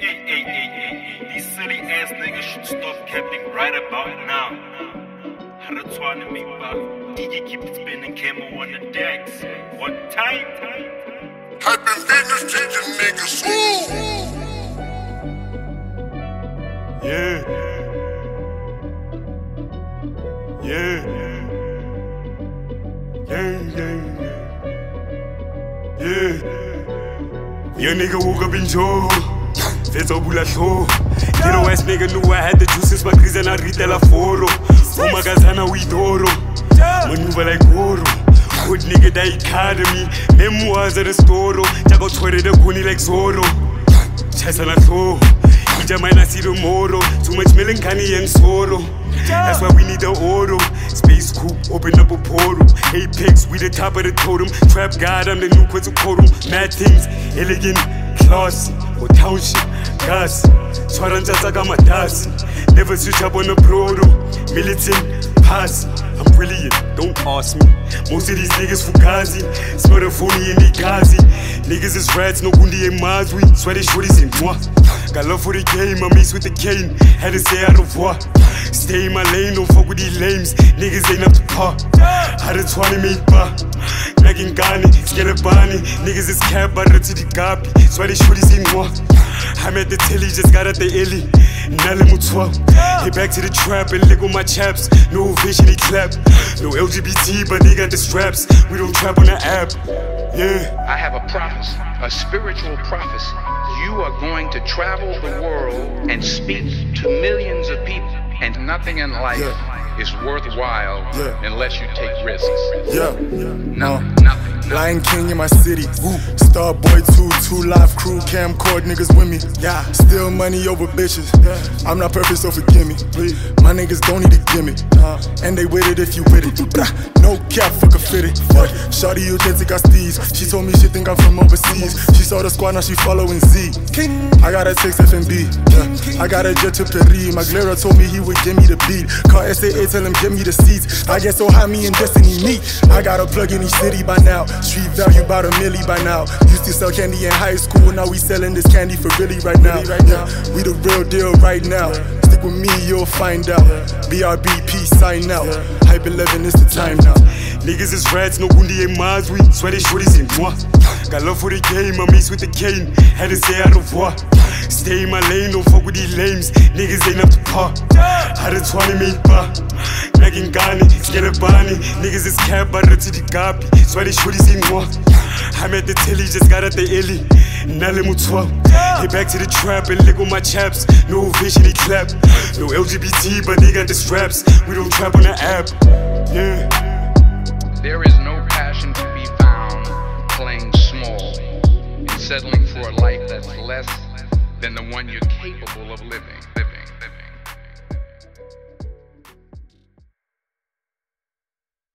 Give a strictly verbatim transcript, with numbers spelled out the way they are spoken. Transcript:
Hey, hey, hey, hey, these silly ass niggas should stop capping right about now. Haratwana me ba, D J keep it spinning, camo on the decks. One time, I've been business teaching niggas. Woo! Yeah. Yeah. Yeah, yeah, yeah. Yeah. Young nigga woke up in jail. That's all bula show. Hero ass nigga knew I had the juices, my crease and I read la foro. Umagazana we doro. Maneuver like Goro. Good nigga the academy. Memoirs at the store. Jago twenty the kuni like Zoro. Chasana so. Ija might not see tomorrow. Too much melancholy and sorrow. That's why we need the oro. Space coupe, open up a portal. Apex, we the top of the totem. Trap God, I'm the new Quetzalcoatl. Mad things, elegant, classy. Or township, gas. Swaranja Sagamadasi. Never switch up on the proto. Militant, pass. I'm brilliant, don't ask me. Most of these niggas fugazi. Smell the phony in the gazi. Niggas is rats, no gundi and mazwi. Swear they shorties in moi. Got love for the game, I mix with the cane. Had to say au revoir. Stay in my lane, don't fuck with these lames. Niggas ain't up to par. Had a twenty made bar. Nagingani, Skelebani. Niggas is cab, but to the gapi. Swear they shorties in moi. I'm at the telly, just got at the illy. Nale Mutwa. Hit back to the trap and lick on my chaps. No vision, he clap. No L G B T, but they got the straps. We don't trap on the app. Yeah. I have a prophecy, a spiritual prophecy. You are going to travel the world and speak to millions of people. And nothing in life yeah. is worthwhile yeah. unless you take risks. Yeah. No, nothing. Lion King in my city. Woo. Starboy two, two live crew, camcord niggas with me. Yeah. Still money over bitches. Yeah. I'm not perfect, so forgive me. Please. My niggas don't need a gimmick. Uh. And they with it if you with it. No cap, fuck a fitted. Shawty, you can't take our steez. She told me she think I'm from overseas. She saw the squad, now she following Z. King. I got a text F M B. Yeah. I got a jet to Paris. Maglera told me he would give me the beat. Call S A A, tell him give me the seats. I get so high, me and Destiny meet. I got a plug in each city by now. Street value about a milli by now. Used to sell candy in high school, now we selling this candy for really right now. Yeah. We the real deal right now. Stick with me, you'll find out. B R B P, sign out. Hype eleven is the time now. Niggas is rats, no gundi and mazwi. Swear they shorties in moi. Got love for the game, I mix with the cane. Had to say au revoir. Stay in my lane, don't fuck with these lames. Niggas ain't up to par. Had a twenty made bar. Nagingani, Skelebani. Niggas is cab, but to the gapi. Swear they shorties in moi. I'm at the telly, just got at the illy. Nale Mutwa. Hit back to the trap and lick on my chaps. No vision, he clap. No L G B T, but they got the straps. We don't trap on the app. Yeah. There is no passion to be found playing small and settling for a life that's less than the one you're capable of living.